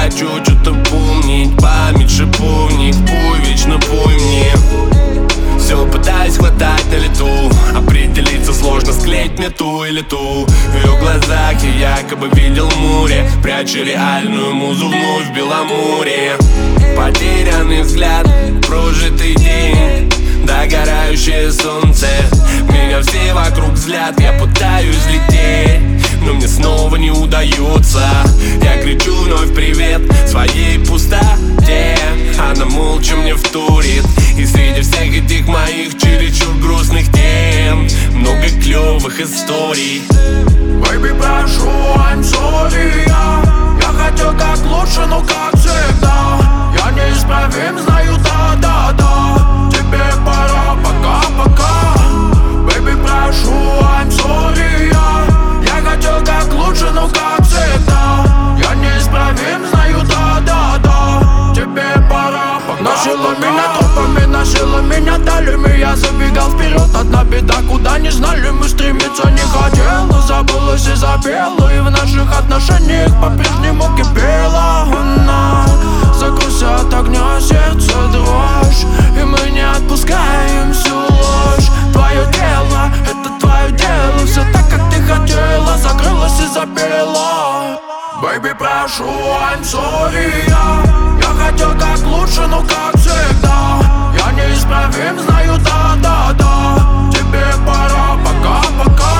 хочу что-то помнить. Память шиповник, пой, вечно пой мне. Все пытаюсь хватать на лету, определиться сложно, склеить мне ту или ту. В ее глазах я якобы видел море, пряча реальную музу вновь в Беломорье. Потерянный взгляд, прожитый день, догорающее солнце. Меня все вокруг взгляд, я пытаюсь лететь, но мне снова не удается. Я кричу вновь привет своей пустоте, она молча мне вторит. И среди всех этих моих чересчур грустных тем много клевых историй. Baby, прошу, I'm sorry, я хотел как лучше, но как всегда я неисправим, знаю, да-да-да. Тебе пора, пока-пока. Baby, прошу, I'm sorry, я хотел как лучше, но как всегда я неисправим, знаю, да-да-да. Тебе пора, пока-пока. Носила меня тропами, носила меня далями. Я забегал вперед, одна беда, куда не знали мы стремиться не хотела. Забылась и запела, и в наших отношениях по-прежнему кипела она. Закрылся от огня, сердце дрожь, и мы не отпускаем всю ложь. Твое дело, это твое дело, все так, как ты хотела. Закрылась и запела. Baby, прошу, I'm sorry, я хотел как лучше, но как всегда я неисправим, знаю, да-да-да. Тебе пора, пока-пока.